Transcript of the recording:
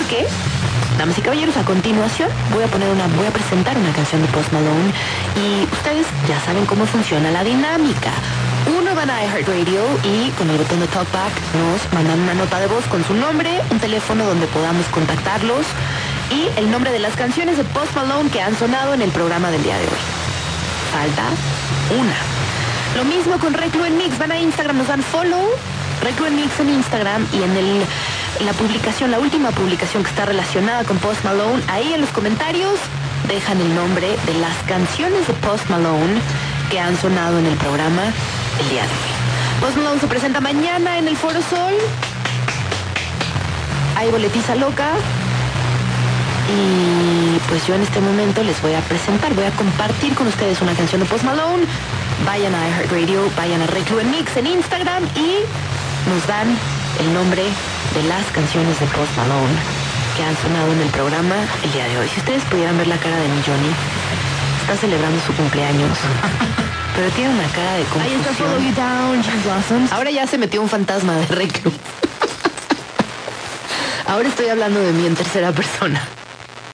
que, damas y caballeros, a continuación voy a presentar una canción de Post Malone y ustedes ya saben cómo funciona la dinámica. Uno van a iHeartRadio y con el botón de Talkback nos mandan una nota de voz con su nombre, un teléfono donde podamos contactarlos y el nombre de las canciones de Post Malone que han sonado en el programa del día de hoy. Falta una. Lo mismo con Reclu en Mix. Van a Instagram, nos dan follow, Reclu en Mix en Instagram y en la publicación, la última publicación que está relacionada con Post Malone, ahí en los comentarios dejan el nombre de las canciones de Post Malone que han sonado en el programa el día de hoy. Post Malone se presenta mañana en el Foro Sol. Hay boletiza loca. Y pues yo en este momento les voy a compartir con ustedes una canción de Post Malone. Vayan a iHeartRadio, vayan a Reclu en Mix en Instagram y nos dan el nombre de las canciones de Post Malone que han sonado en el programa el día de hoy. Si ustedes pudieran ver la cara de mi Johnny, está celebrando su cumpleaños, pero tiene una cara de confusión. Ahí está Follow You Down, Jim Blossoms. Ahora ya se metió un fantasma de Reclu. Ahora estoy hablando de mí en tercera persona.